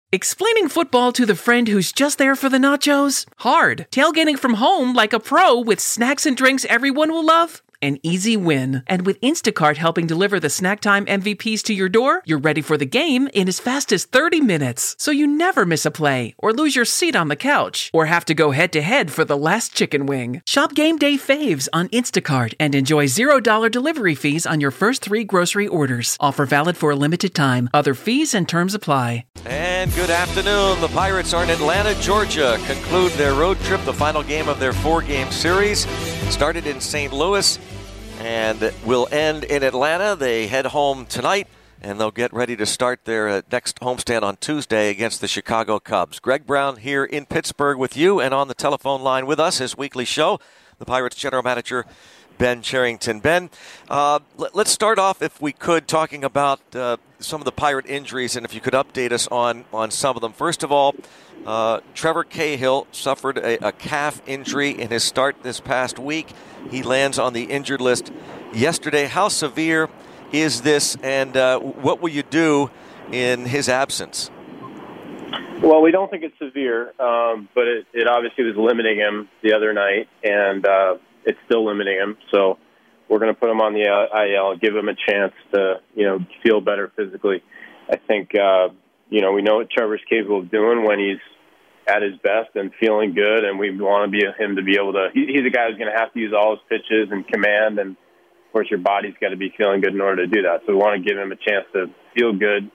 Explaining football to the friend who's just there for the nachos? Hard. Tailgating from home like a pro with snacks and drinks everyone will love? An easy win. And with Instacart helping deliver the snack time MVPs to your door, you're ready for the game in as fast as 30 minutes. So you never miss a play, or lose your seat on the couch, or have to go head-to-head for the last chicken wing. Shop Game Day Faves on Instacart and enjoy $0 delivery fees on your first 3 grocery orders. Offer valid for a limited time. Other fees and terms apply. And good afternoon. The Pirates are in Atlanta, Georgia. Conclude their road trip, the final game of their 4-game series. Started in St. Louis and will end in Atlanta. They head home tonight, and they'll get ready to start their next homestand on Tuesday against the Chicago Cubs. Greg Brown here in Pittsburgh with you, and on the telephone line with us, his weekly show, the Pirates general manager, Ben Cherington. Ben, let's start off, if we could, talking about some of the Pirate injuries, and if you could update us on some of them. First of all, Trevor Cahill suffered a calf injury in his start this past week. He lands on the injured list yesterday. How severe is this, and what will you do in his absence? Well, we don't think it's severe, but it obviously was limiting him the other night, and it's still limiting him. So we're going to put him on the IL, give him a chance to, feel better physically. I think, we know what Trevor's capable of doing when he's at his best and feeling good, and we want him to be able to. He's a guy who's going to have to use all his pitches and command, and of course your body's got to be feeling good in order to do that. So we want to give him a chance to feel good.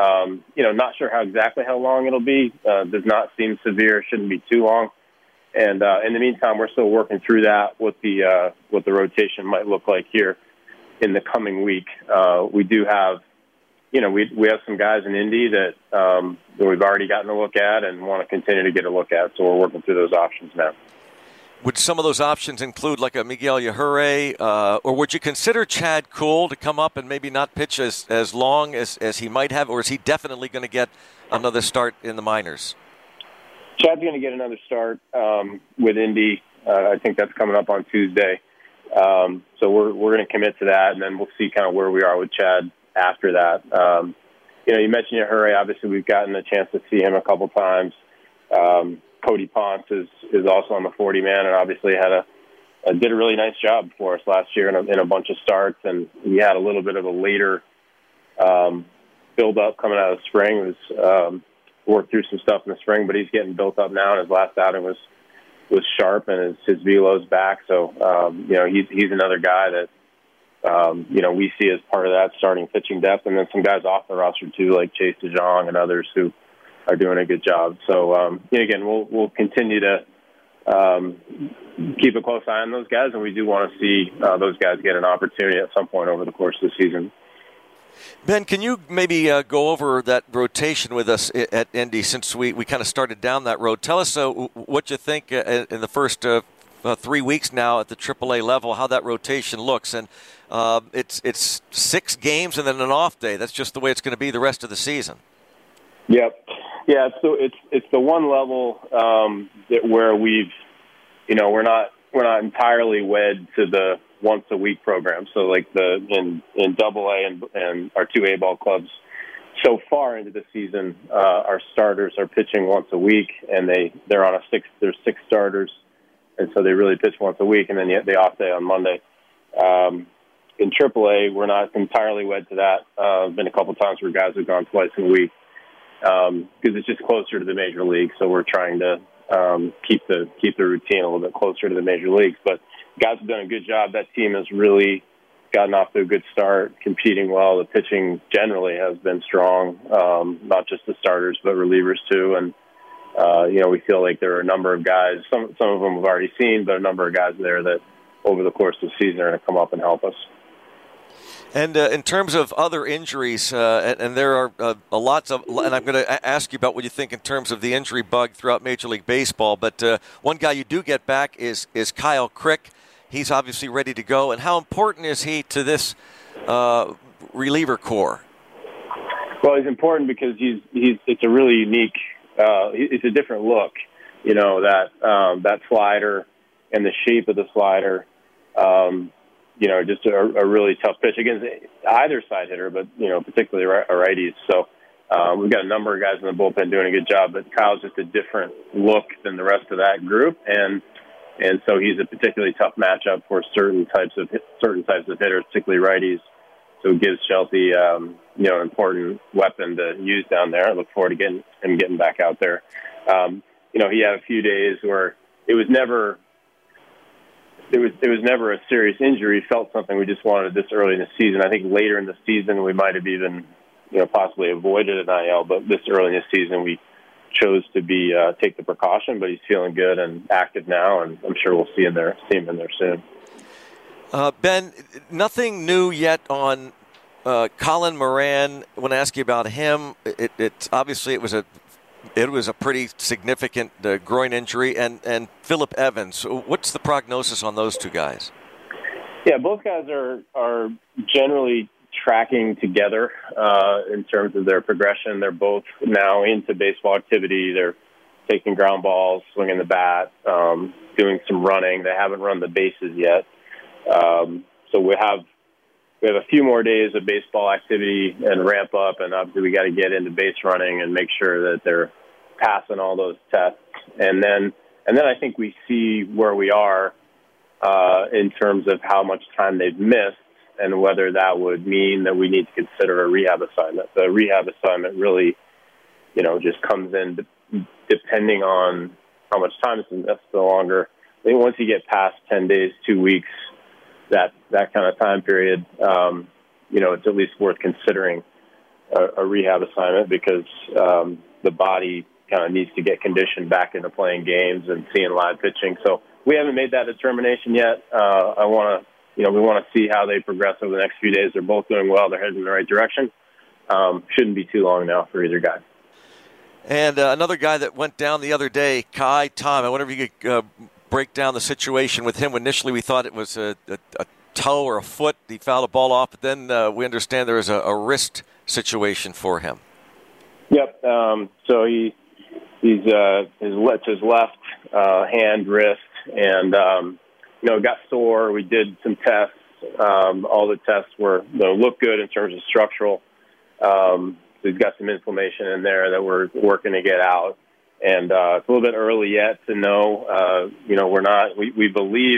Not sure how long it'll be. Does not seem severe. Shouldn't be too long. And in the meantime, we're still working through that, what the rotation might look like here in the coming week. We do have, we have some guys in Indy that we've already gotten a look at and want to continue to get a look at. So we're working through those options now. Would some of those options include like a Miguel Yajure, or would you consider Chad Kuhl to come up and maybe not pitch as long as he might have, or is he definitely going to get another start in the minors? Chad's going to get another start with Indy. I think that's coming up on Tuesday. So we're going to commit to that, and then we'll see kind of where we are with Chad after that. You mentioned Yajure. Obviously, we've gotten a chance to see him a couple times. Cody Ponce is also on the 40-man, and obviously did a really nice job for us last year in a bunch of starts, and he had a little bit of a later build-up coming out of the spring. It was worked through some stuff in the spring, but he's getting built up now, and his last outing was sharp, and his velo's back. So, he's another guy that, we see as part of that starting pitching depth, and then some guys off the roster too, like Chase DeJong and others who are doing a good job. So, again, we'll continue to keep a close eye on those guys, and we do want to see those guys get an opportunity at some point over the course of the season. Ben, can you maybe go over that rotation with us at Indy since we kind of started down that road? Tell us what you think in the first 3 weeks now at the AAA level, how that rotation looks. And it's 6 games and then an off day. That's just the way it's going to be the rest of the season. Yep. Yeah, so it's the one level where we've, we're not entirely wed to the once a week program. So like in AA and our 2A ball clubs, so far into the season, our starters are pitching once a week, and they're on there's 6 starters, and so they really pitch once a week, and then the off day on Monday. In AAA, we're not entirely wed to that. Been a couple times where guys have gone twice a week because it's just closer to the major league. So we're trying to keep the routine a little bit closer to the major leagues, but guys have done a good job. That team has really gotten off to a good start, competing well. The pitching generally has been strong, not just the starters, but relievers too. And, we feel like there are a number of guys, some of them we've already seen, but a number of guys there that over the course of the season are going to come up and help us. And in terms of other injuries, and there are lots of, and I'm going to ask you about what you think in terms of the injury bug throughout Major League Baseball, but one guy you do get back is Kyle Crick. He's obviously ready to go. And how important is he to this reliever core? Well, he's important because it's a really unique, it's a different look, that slider and the shape of the slider, just a really tough pitch against either side hitter, but, particularly righties. So We've got a number of guys in the bullpen doing a good job, but Kyle's just a different look than the rest of that group, and so he's a particularly tough matchup for certain types of hitters, particularly righties. So it gives Shelty, an important weapon to use down there. I look forward to getting back out there. He had a few days where it was never a serious injury. Felt something we just wanted this early in the season. I think later in the season we might have even, possibly avoided an IL, but this early in the season we chose to take the precaution. But he's feeling good and active now, and I'm sure we'll see him in there soon. Ben, nothing new yet on Colin Moran. I want to ask you about him. It obviously it was a pretty significant groin injury, and Phillip Evans. What's the prognosis on those two guys? Yeah, both guys are generally tracking together in terms of their progression. They're both now into baseball activity. They're taking ground balls, swinging the bat, doing some running. They haven't run the bases yet. So we have a few more days of baseball activity and ramp up, and obviously we got to get into base running and make sure that they're passing all those tests. And then I think we see where we are in terms of how much time they've missed and whether that would mean that we need to consider a rehab assignment. The rehab assignment really, just comes in depending on how much time is missed. The longer, I think once you get past 10 days, 2 weeks, that kind of time period, it's at least worth considering a rehab assignment because the body kind of needs to get conditioned back into playing games and seeing live pitching. So we haven't made that determination yet. We want to see how they progress over the next few days. They're both doing well. They're heading in the right direction. Shouldn't be too long now for either guy. And another guy that went down the other day, Kai Tom. I wonder if you could break down the situation with him. Initially, we thought it was a toe or a foot. He fouled a ball off, but then we understand there was a wrist situation for him. Yep. So he's his left hand, wrist, and got sore. We did some tests. All the tests look good in terms of structural. So he's got some inflammation in there that we're working to get out. And it's a little bit early yet to know. We believe,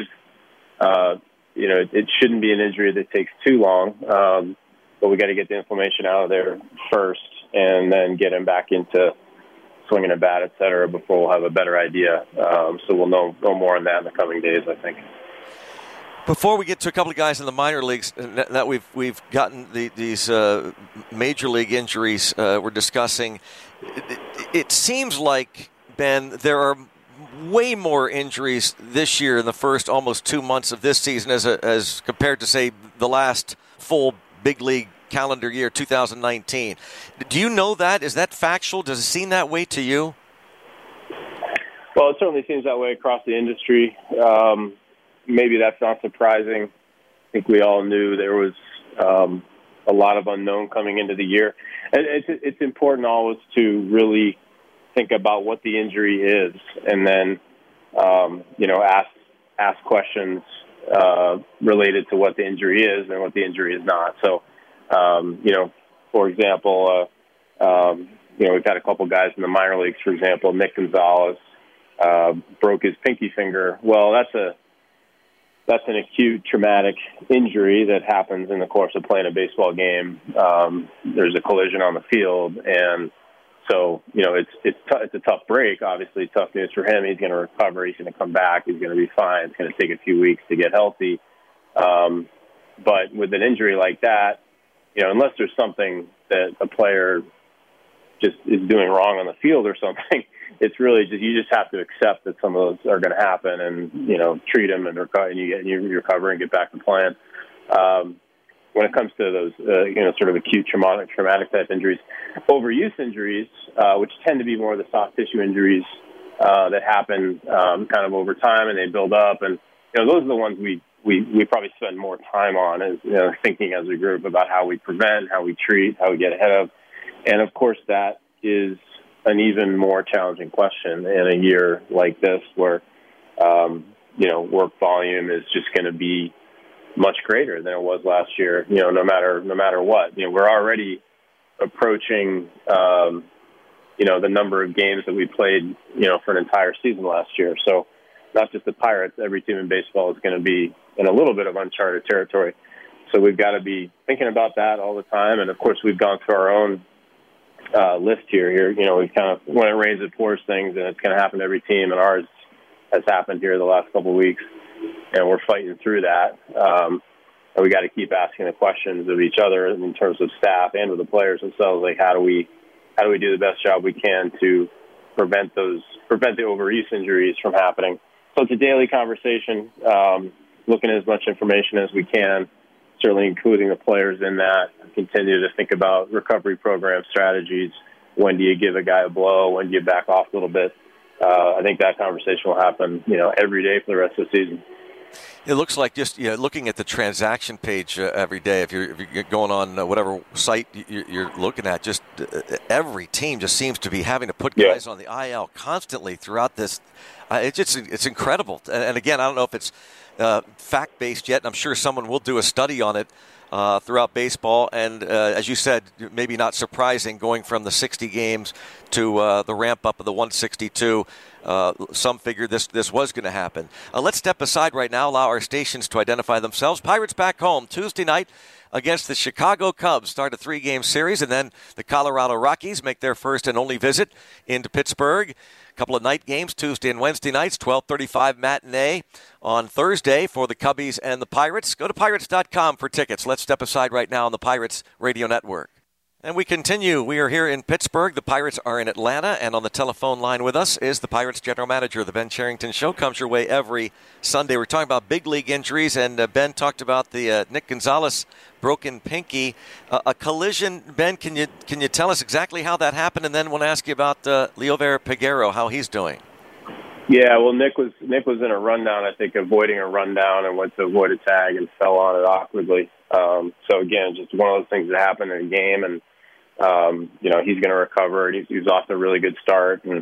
it shouldn't be an injury that takes too long. But we got to get the inflammation out of there first and then get him back into swinging a bat, et cetera, before we'll have a better idea. So we'll know more on that in the coming days, I think. Before we get to a couple of guys in the minor leagues, that we've gotten these major league injuries we're discussing, it seems like, Ben, there are way more injuries this year in the first almost 2 months of this season as compared to, say, the last full big league calendar year, 2019. Do you know that? Is that factual? Does it seem that way to you? Well, it certainly seems that way across the industry. Maybe that's not surprising. I think we all knew there was a lot of unknown coming into the year. And it's important always to really think about what the injury is and then, ask questions related to what the injury is and what the injury is not. So, for example, we've had a couple guys in the minor leagues, for example, Nick Gonzalez broke his pinky finger. Well, that's an acute traumatic injury that happens in the course of playing a baseball game. There's a collision on the field, and so it's a tough break. Obviously, tough news for him. He's going to recover. He's going to come back. He's going to be fine. It's going to take a few weeks to get healthy. But with an injury like that, unless there's something that a player just is doing wrong on the field or something, it's really you just have to accept that some of those are going to happen and, treat them and you recover and get back to playing. When it comes to those, sort of acute traumatic type injuries, overuse injuries, which tend to be more of the soft tissue injuries that happen kind of over time and they build up. And, those are the ones we probably spend more time on as thinking as a group about how we prevent, how we treat, how we get ahead of. And, of course, that is an even more challenging question in a year like this where, work volume is just going to be much greater than it was last year, no matter what. We're already approaching, the number of games that we played, for an entire season last year. So not just the Pirates, every team in baseball is going to be in a little bit of uncharted territory. So we've got to be thinking about that all the time. And, of course, we've gone through our own list here. We've kind of, when it rains, it pours things, and it's going to happen to every team, and ours has happened here the last couple of weeks, and we're fighting through that. And we got to keep asking the questions of each other in terms of staff and with the players themselves, like how do we do the best job we can to prevent the overuse injuries from happening. So it's a daily conversation, looking at as much information as we can, certainly including the players in that. Continue to think about recovery program strategies. When do you give a guy a blow? When do you back off a little bit? I think that conversation will happen, every day for the rest of the season. It looks like just looking at the transaction page every day. If you're going on whatever site you're looking at, just every team just seems to be having to put guys on the IL constantly throughout this. It's incredible. And again, I don't know if it's fact-based yet. And I'm sure someone will do a study on it throughout baseball. And as you said, maybe not surprising, going from the 60 games to the ramp-up of the 162. Some figured this was going to happen. Let's step aside right now, allow our stations to identify themselves. Pirates back home Tuesday night against the Chicago Cubs. Start a 3-game series, and then the Colorado Rockies make their first and only visit into Pittsburgh. A couple of night games, Tuesday and Wednesday nights, 12:35 matinee on Thursday for the Cubbies and the Pirates. Go to Pirates.com for tickets. Let's step aside right now on the Pirates Radio Network. And we continue. We are here in Pittsburgh. The Pirates are in Atlanta. And on the telephone line with us is the Pirates general manager. The Ben Cherington Show comes your way every Sunday. We're talking about big league injuries. And Ben talked about the Nick Gonzalez broken pinky. A collision. Ben, can you tell us exactly how that happened? And then we'll ask you about Liover Peguero, how he's doing. Yeah, well, Nick was in a rundown, I think, avoiding a rundown, and went to avoid a tag and fell on it awkwardly. So, again, just one of those things that happen in a game. And he's going to recover. He's off to a really good start, and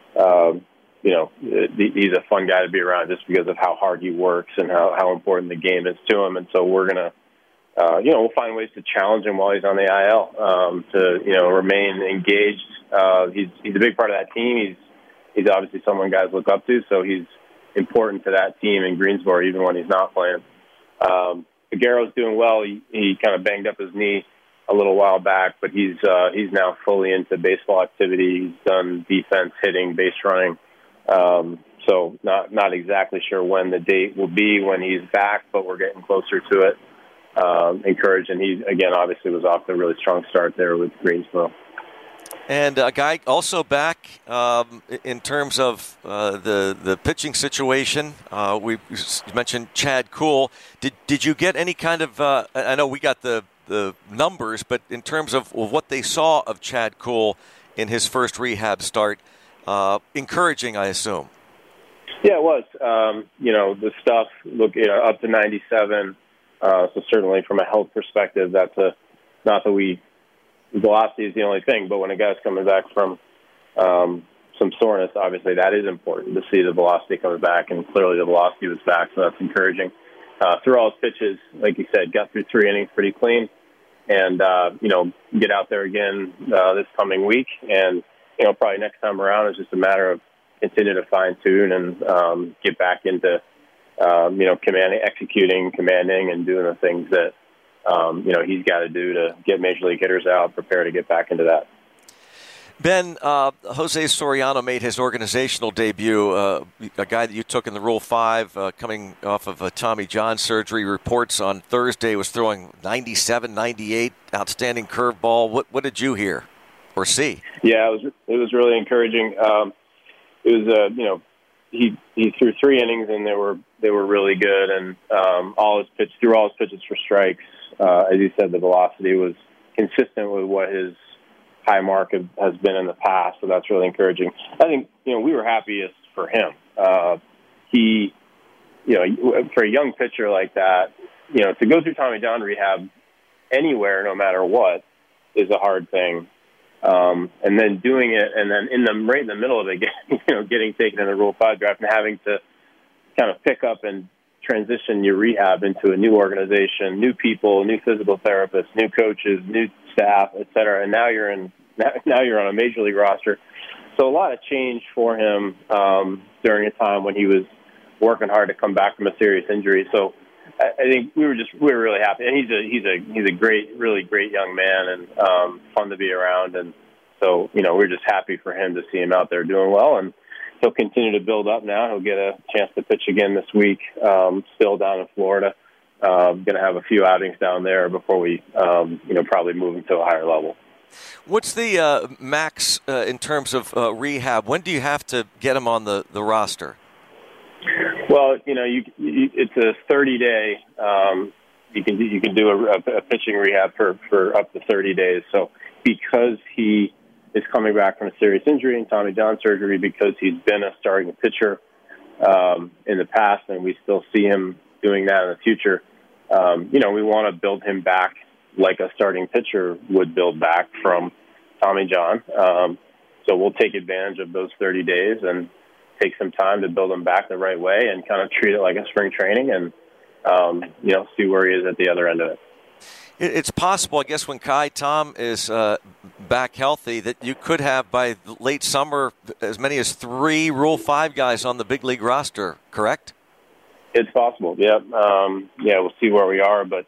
he's a fun guy to be around just because of how hard he works and how important the game is to him. And so we're going to, we'll find ways to challenge him while he's on the IL to remain engaged. He's a big part of that team. He's obviously someone guys look up to, so he's important to that team in Greensboro even when he's not playing. Peguero's doing well. He kind of banged up his knee a little while back, but he's now fully into baseball activity. He's done defense, hitting, base running. So not exactly sure when the date will be when he's back, but we're getting closer to it. Encouraged, and he, again, obviously was off to a really strong start there with Greensboro. And a guy also back in terms of the pitching situation. We mentioned Chad Kuhl. Did you get any kind of I know we got the numbers, but in terms of what they saw of Chad Kuhl in his first rehab start, encouraging, I assume. Yeah, it was. The stuff, up to 97. So certainly from a health perspective, that's not that velocity is the only thing, but when a guy's coming back from some soreness, obviously that is important to see the velocity coming back, and clearly the velocity was back, so that's encouraging. Through all his pitches, like you said, got through 3 innings pretty clean, and get out there again this coming week, and probably next time around is just a matter of continue to fine tune and get back into commanding, and doing the things that he's got to do to get major league hitters out, prepare to get back into that. Ben, Jose Soriano made his organizational debut, a guy that you took in the Rule 5, coming off of a Tommy John surgery. Reports on Thursday was throwing 97, 98, outstanding curveball. What did you hear or see? Yeah, it was really encouraging. It was he threw 3 innings and they were really good, and all his pitches for strikes. As you said, the velocity was consistent with what his high mark has been in the past, so that's really encouraging. I think, we were happiest for him. He, for a young pitcher like that, to go through Tommy John rehab anywhere, no matter what, is a hard thing. And then doing it, and then right in the middle of it, getting taken in the Rule 5 draft and having to kind of pick up and transition your rehab into a new organization, new people, new physical therapists, new coaches, new staff, et cetera. And now you're on a major league roster. So a lot of change for him during a time when he was working hard to come back from a serious injury. So I think we were really happy. And he's a great, really great young man and fun to be around. And so, we're just happy for him to see him out there doing well. And he'll continue to build up now. He'll get a chance to pitch again this week, still down in Florida. Going to have a few outings down there before we, probably move him to a higher level. What's the max in terms of rehab? When do you have to get him on the roster? Well, it's a 30-day. You can do a pitching rehab for up to 30 days. So because he is coming back from a serious injury and Tommy John surgery, because he's been a starting pitcher in the past, and we still see him doing that in the future. We want to build him back like a starting pitcher would build back from Tommy John. So we'll take advantage of those 30 days and take some time to build him back the right way and kind of treat it like a spring training and, see where he is at the other end of it. It's possible, I guess, when Kai Tom is back healthy, that you could have by late summer as many as 3 Rule 5 guys on the big league roster, correct? It's possible, yeah. We'll see where we are. But,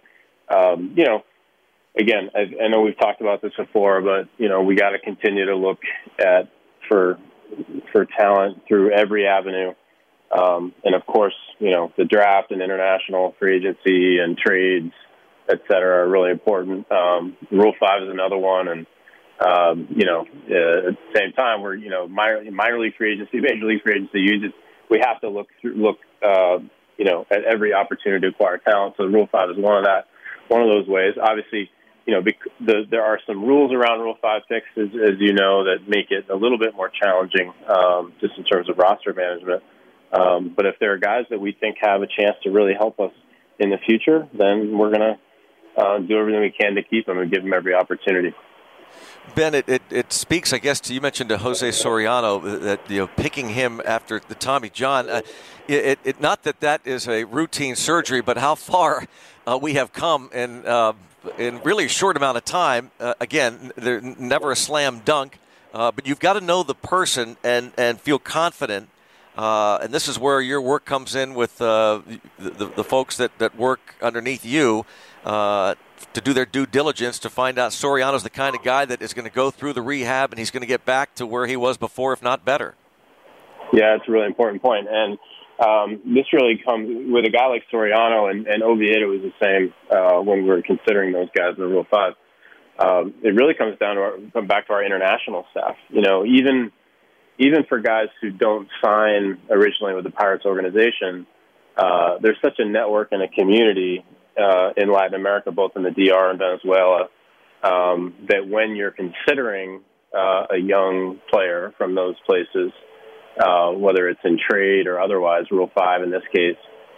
again, I know we've talked about this before, but, we got to continue to look at for talent through every avenue. And, of course, the draft and international free agency and trades, et cetera, are really important. Rule 5 is another one. And, at the same time, we're, minor league free agency, major league free agency, we have to look at every opportunity to acquire talent. So Rule 5 is one of those ways. Obviously, there are some rules around Rule 5 picks, as that make it a little bit more challenging just in terms of roster management. But if there are guys that we think have a chance to really help us in the future, then we're going to do everything we can to keep them and give them every opportunity. Ben, it speaks, I guess, you mentioned to Jose Soriano that picking him after the Tommy John. Not that is a routine surgery, but how far we have come in really a short amount of time. Again, they're never a slam dunk, but you've got to know the person and feel confident. And this is where your work comes in with the folks that work underneath you. To do their due diligence to find out Soriano's the kind of guy that is going to go through the rehab and he's going to get back to where he was before, if not better. Yeah, it's a really important point. And this really comes with a guy like Soriano and Oviedo was the same when we were considering those guys in the Rule 5. It really comes down to back to our international staff. Even for guys who don't sign originally with the Pirates organization, there's such a network and a community in Latin America, both in the DR and Venezuela, that when you're considering a young player from those places, whether it's in trade or otherwise, Rule 5 in this case,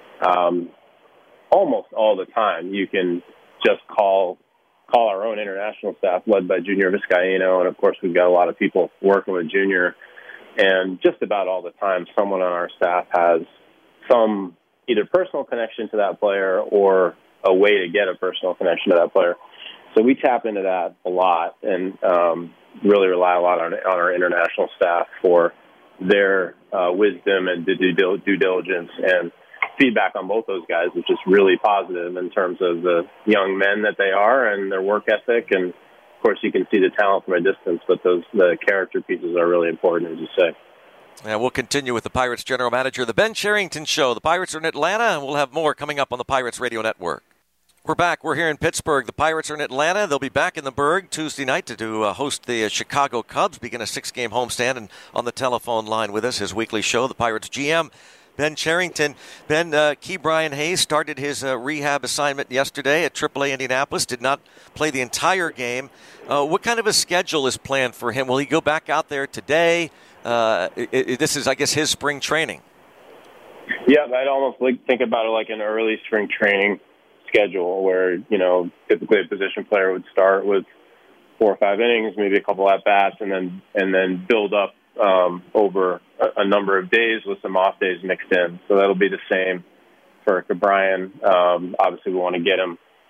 almost all the time you can just call our own international staff led by Junior Vizcaíno, and of course we've got a lot of people working with Junior, and just about all the time someone on our staff has some either personal connection to that player or a way to get a personal connection to that player. So we tap into that a lot and really rely a lot on our international staff for their wisdom and due diligence and feedback on both those guys, which is really positive in terms of the young men that they are and their work ethic. And, of course, you can see the talent from a distance, but the character pieces are really important, as you say. And we'll continue with the Pirates general manager, the Ben Cherington Show. The Pirates are in Atlanta, and we'll have more coming up on the Pirates Radio Network. We're back. We're here in Pittsburgh. The Pirates are in Atlanta. They'll be back in the Burgh Tuesday night to host the Chicago Cubs, begin a 6-game homestand. And on the telephone line with us, his weekly show, the Pirates GM, Ben Cherington. Ben, Ke'Bryan Hayes started his rehab assignment yesterday at AAA Indianapolis, did not play the entire game. What kind of a schedule is planned for him? Will he go back out there today? This is, I guess, his spring training. Yeah, I'd almost think about it like an early spring training schedule where, typically a position player would start with 4 or 5 innings, maybe a couple at-bats, and then build up over a number of days with some off days mixed in. So that'll be the same for Ke'Bryan. Obviously, we want to get him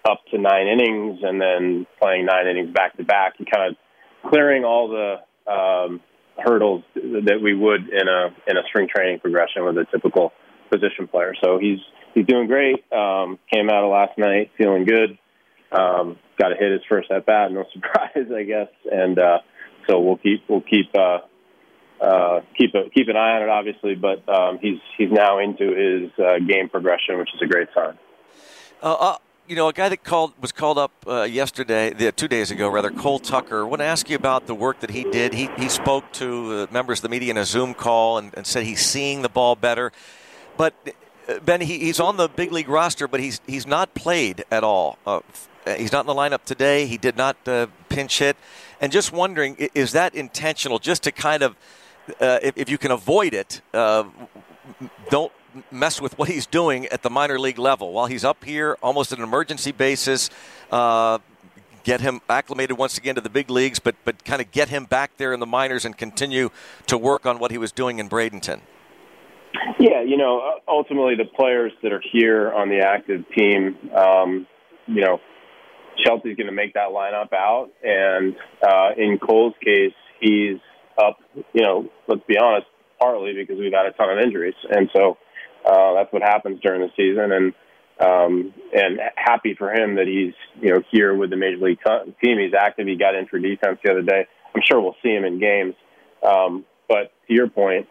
up to 9 innings and then playing 9 innings back to back, and kind of clearing all the hurdles that we would in a spring training progression with a typical position player. So he's doing great. Came out of last night feeling good. Got to hit his first at bat, no surprise, I guess. And so we'll keep an eye on it, obviously. But he's now into his game progression, which is a great sign. A guy that was called up yesterday, 2 days ago, rather, Cole Tucker. I want to ask you about the work that he did. He spoke to members of the media in a Zoom call and said he's seeing the ball better. But Ben, he's on the big league roster, but he's not played at all. He's not in the lineup today. He did not pinch hit. And just wondering, is that intentional, just to kind of, if you can avoid it, don't mess with what he's doing at the minor league level while he's up here almost on an emergency basis, get him acclimated once again to the big leagues, but kind of get him back there in the minors and continue to work on what he was doing in Bradenton? Yeah, ultimately the players that are here on the active team, Shelty's going to make that lineup out. And in Cole's case, he's up, let's be honest, partly because we've had a ton of injuries. And so that's what happens during the season. And happy for him that he's, here with the Major League team. He's active. He got in for defense the other day. I'm sure we'll see him in games. But to your point,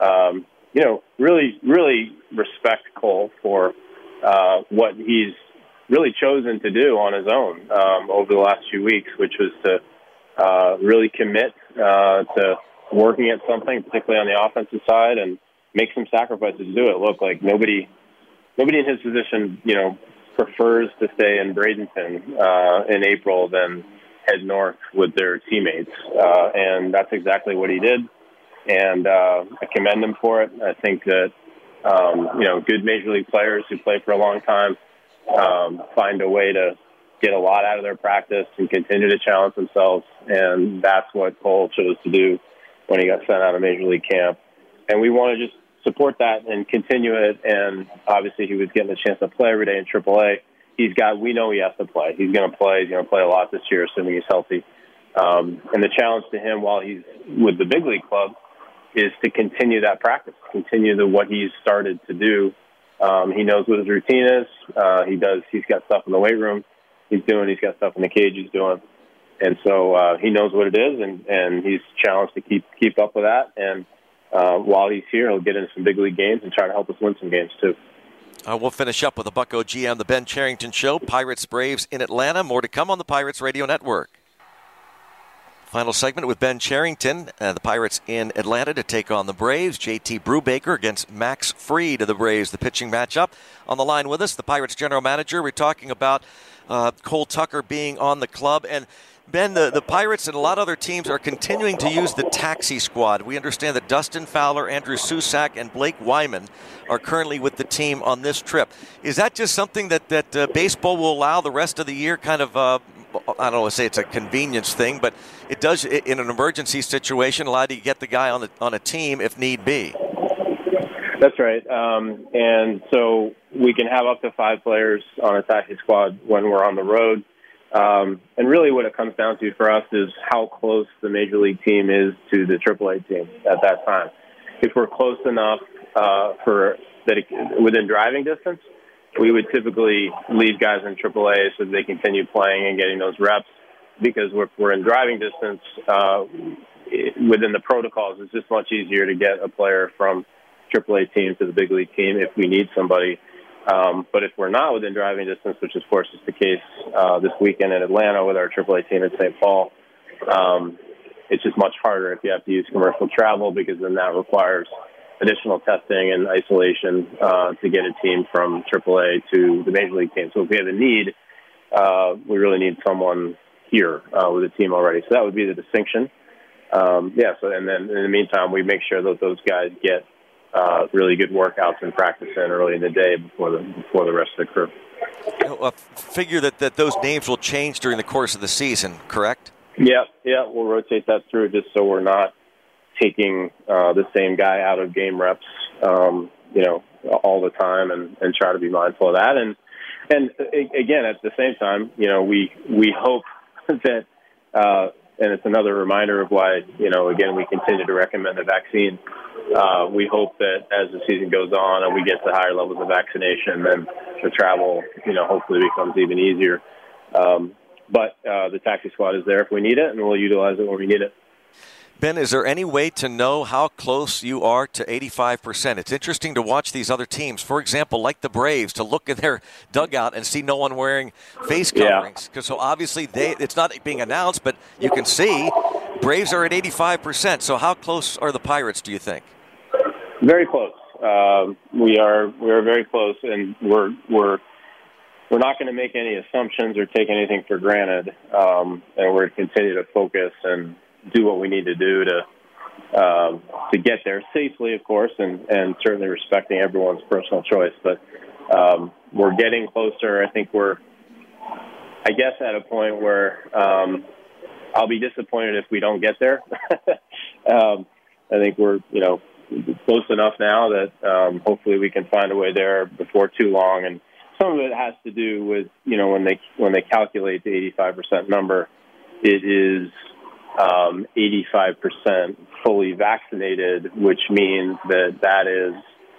really, really respect Cole for what he's really chosen to do on his own over the last few weeks, which was to really commit to working at something, particularly on the offensive side, and make some sacrifices to do it. Look, like nobody in his position, prefers to stay in Bradenton in April than head north with their teammates, and that's exactly what he did. And I commend him for it. I think that good Major League players who play for a long time find a way to get a lot out of their practice and continue to challenge themselves, and that's what Cole chose to do when he got sent out of Major League camp. And we want to just support that and continue it. And obviously he was getting a chance to play every day in AAA. We know he has to play. He's going to play. He's going to play a lot this year, assuming he's healthy. And the challenge to him while he's with the big league club is to continue that practice, continue what he's started to do. He knows what his routine is. He's got stuff in the weight room he's got stuff in the cage he's doing. And so he knows what it is, and he's challenged to keep up with that. And while he's here, he'll get into some big league games and try to help us win some games too. We'll finish up with the Bucko GM, the Ben Cherington Show. Pirates Braves in Atlanta. More to come on the Pirates Radio Network. Final segment with Ben Cherington. The Pirates in Atlanta to take on the Braves. J.T. Brubaker against Max Fried of the Braves, the pitching matchup. On the line with us, the Pirates general manager. We're talking about Cole Tucker being on the club. And Ben, the Pirates and a lot of other teams are continuing to use the taxi squad. We understand that Dustin Fowler, Andrew Susac, and Blake Wyman are currently with the team on this trip. Is that just something that baseball will allow the rest of the year, kind of, I don't want to say it's a convenience thing, but it does, in an emergency situation, allow you to get the guy on a team if need be? That's right. And so we can have up to 5 players on a taxi squad when we're on the road. And really what it comes down to for us is how close the Major League team is to the AAA team at that time. If we're close enough within driving distance, we would typically leave guys in AAA so that they continue playing and getting those reps, because if we're in driving distance within the protocols, it's just much easier to get a player from AAA team to the big league team if we need somebody. But if we're not within driving distance, which of course is the case this weekend in Atlanta with our AAA team at St. Paul, it's just much harder if you have to use commercial travel, because then that requires additional testing and isolation to get a team from AAA to the Major League team. So if we have a need, we really need someone here with a team already. So that would be the distinction. And then in the meantime, we make sure that those guys get really good workouts and practice in early in the day before the rest of the crew. I figure that those names will change during the course of the season, correct? Yeah, we'll rotate that through just so we're not taking the same guy out of game reps, all the time, and try to be mindful of that. And And again, at the same time, we hope that, and it's another reminder of why, again, we continue to recommend the vaccine. We hope that as the season goes on and we get to higher levels of vaccination, then the travel, hopefully becomes even easier. But the taxi squad is there if we need it, and we'll utilize it when we need it. Ben, is there any way to know how close you are to 85%? It's interesting to watch these other teams, for example, like the Braves, to look at their dugout and see no one wearing face coverings. Because so obviously it's not being announced, but you can see Braves are at 85%. So how close are the Pirates, do you think? Very close. We are very close, and we're not going to make any assumptions or take anything for granted, and we're going to continue to focus and do what we need to do to get there safely, of course, and certainly respecting everyone's personal choice. But we're getting closer. I think we're, at a point where I'll be disappointed if we don't get there. I think we're, close enough now that hopefully we can find a way there before too long. And some of it has to do with, when they calculate the 85% number, it is 85% fully vaccinated, which means that is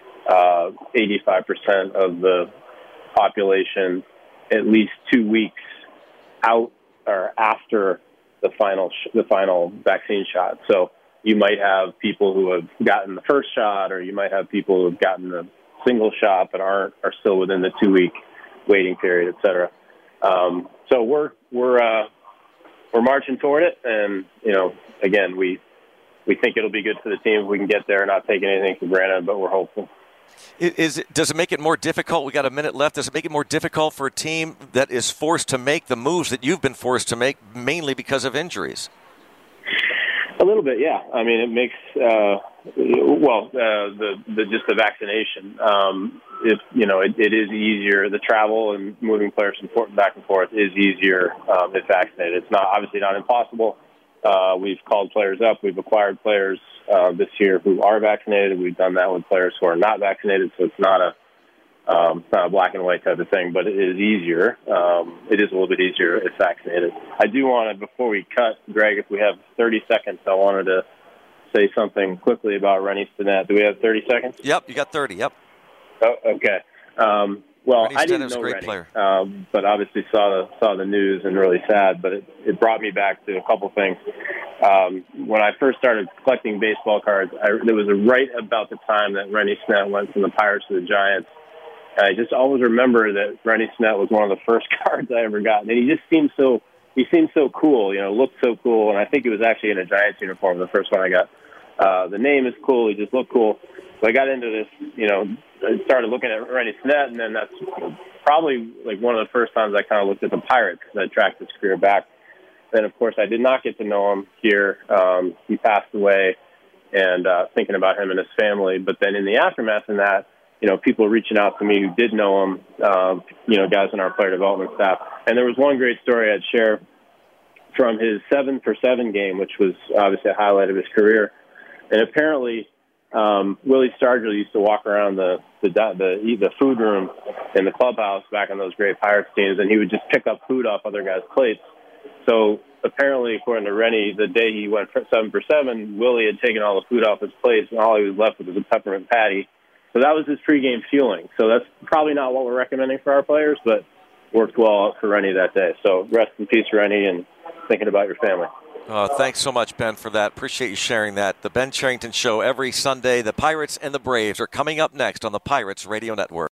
85% of the population at least 2 weeks out or after the final vaccine shot. So you might have people who have gotten the first shot, or you might have people who have gotten the single shot but are still within the 2-week waiting period, et cetera. So we're marching toward it, and again, we think it'll be good for the team if we can get there, not taking anything for granted, but we're hopeful. Does it make it more difficult? We got a minute left. Does it make it more difficult for a team that is forced to make the moves that you've been forced to make, mainly because of injuries? A little bit, yeah. I mean, it makes just the vaccination. It is easier. The travel and moving players from back and forth is easier if vaccinated. It's obviously not impossible. We've called players up. We've acquired players this year who are vaccinated. We've done that with players who are not vaccinated, so it's not a black and white type of thing, but it is easier. It is a little bit easier if vaccinated. I do want to, before we cut, Greg, if we have 30 seconds, I wanted to say something quickly about Rennie Stinnett. Do we have 30 seconds? Yep, you got 30, yep. Oh, okay. I didn't know great Rennie, player. But obviously saw the news and really sad, but it brought me back to a couple things. When I first started collecting baseball cards, there was right about the time that Rennie Stinnett went from the Pirates to the Giants. I just always remember that Rennie Stinnett was one of the first cards I ever got, and he just seemed so cool, looked so cool, and I think it was actually in a Giants uniform, the first one I got. The name is cool, he just looked cool. So I got into this, I started looking at Rennie Stinnett, and then that's probably like one of the first times I kind of looked at the Pirates, because I tracked his career back. Then, of course, I did not get to know him here. He passed away, and thinking about him and his family. But then in the aftermath of that, people reaching out to me who did know him, guys in our player development staff. And there was one great story I'd share from his 7-for-7 game, which was obviously a highlight of his career. And apparently, Willie Stargell used to walk around the food room in the clubhouse back on those great Pirates teams, and he would just pick up food off other guys' plates. So apparently, according to Rennie, the day he went 7-for-7, Willie had taken all the food off his plates, and all he was left with was a peppermint patty. So that was his pregame fueling. So that's probably not what we're recommending for our players, but worked well for Rennie that day. So rest in peace, Rennie, and thinking about your family. Thanks so much, Ben, for that. Appreciate you sharing that. The Ben Cherington Show every Sunday. The Pirates and the Braves are coming up next on the Pirates Radio Network.